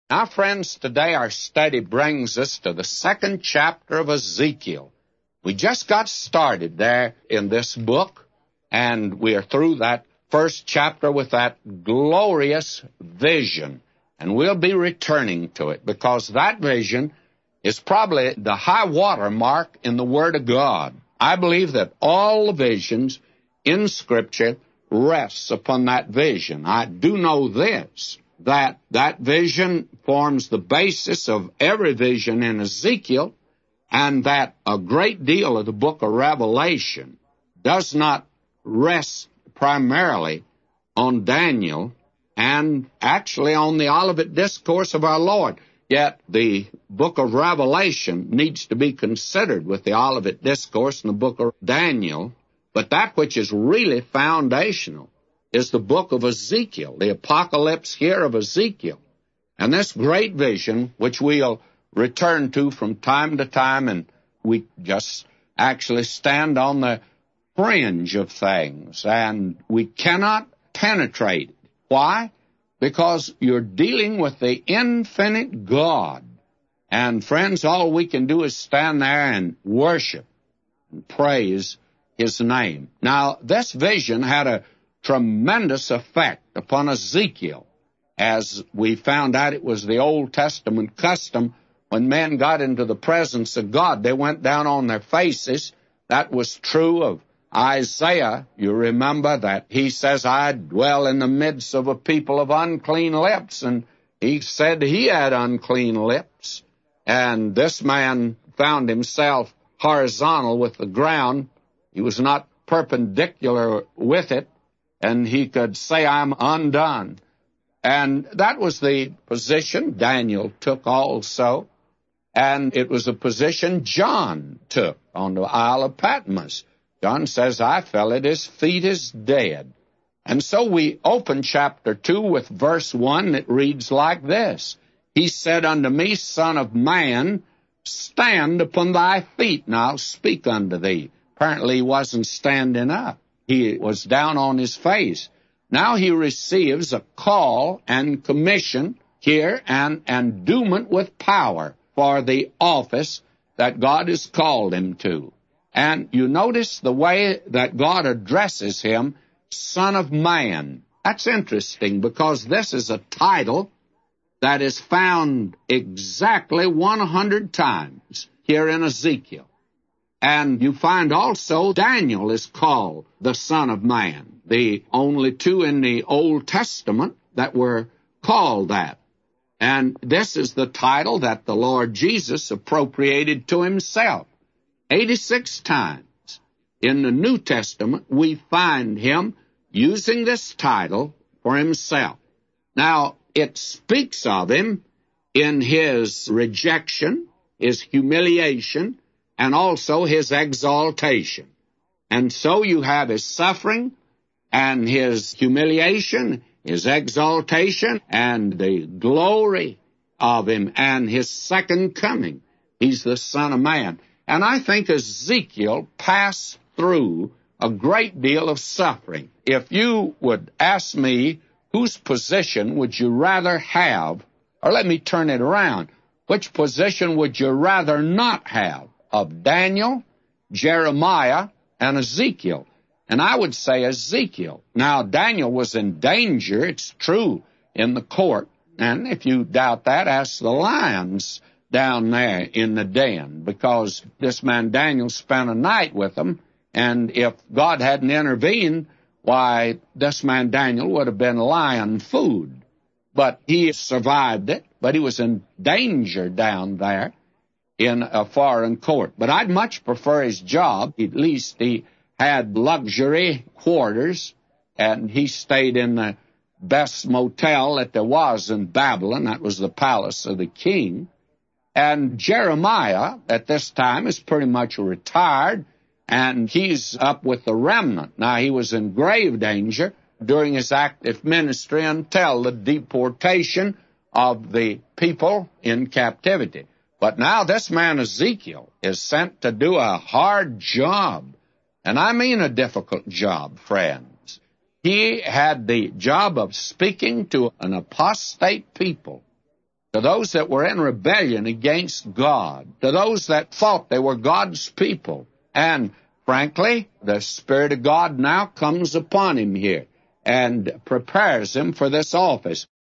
Now, friends, today our study brings us to the second chapter of Ezekiel. We just got started there in this book, and we are through that first chapter with that glorious vision. And we'll be returning to it because that vision is probably the high water mark in the Word of God. I believe that all the visions in Scripture rests upon that vision. I do know this, that vision forms the basis of every vision in Ezekiel, and that a great deal of the book of Revelation does not rest primarily on Daniel and actually on the Olivet Discourse of our Lord. Yet the book of Revelation needs to be considered with the Olivet Discourse and the book of Daniel. But that which is really foundational is the book of Ezekiel, the apocalypse here of Ezekiel. And this great vision, which we'll return to from time to time, and we just actually stand on the fringe of things, and we cannot penetrate. Why? Because you're dealing with the infinite God. And friends, all we can do is stand there and worship and praise His name. Now, this vision had a tremendous effect upon Ezekiel. As we found out, it was the Old Testament custom when men got into the presence of God, they went down on their faces. That was true of Isaiah. You remember that he says, I dwell in the midst of a people of unclean lips. And he said he had unclean lips. And this man found himself horizontal with the ground. He was not perpendicular with it. And he could say, I'm undone. And that was the position Daniel took also. And it was a position John took on the Isle of Patmos. John says, I fell at his feet as dead. And so we open chapter 2 with verse 1 that reads like this. He said unto me, Son of man, stand upon thy feet, and I'll speak unto thee. Apparently he wasn't standing up. He was down on his face. Now he receives a call and commission here and endowment with power for the office that God has called him to. And you notice the way that God addresses him, Son of Man. That's interesting because this is a title that is found exactly 100 times here in Ezekiel. And you find also Daniel is called the Son of Man, the only two in the Old Testament that were called that. And this is the title that the Lord Jesus appropriated to himself. 86 times in the New Testament we find him using this title for himself. Now, it speaks of him in his rejection, his humiliation, and also his exaltation. And so you have his suffering and his humiliation, his exaltation, and the glory of him, and his second coming. He's the Son of Man. And I think Ezekiel passed through a great deal of suffering. If you would ask me, whose position would you rather have, or let me turn it around, which position would you rather not have, of Daniel, Jeremiah, and Ezekiel? And I would say Ezekiel. Now, Daniel was in danger, it's true, in the court. And if you doubt that, ask the lions down there in the den, because this man Daniel spent a night with them, and if God hadn't intervened, why, this man Daniel would have been lion food. But he survived it, but he was in danger down there in a foreign court. But I'd much prefer his job. At least he had luxury quarters, and he stayed in the best motel that there was in Babylon. That was the palace of the king. And Jeremiah, at this time, is pretty much retired, and he's up with the remnant. Now, he was in grave danger during his active ministry until the deportation of the people in captivity. But now this man Ezekiel is sent to do a hard job, and I mean a difficult job, friends. He had the job of speaking to an apostate people. to those that were in rebellion against God, to those that thought they were God's people. And frankly, the Spirit of God now comes upon him here and prepares him for this office.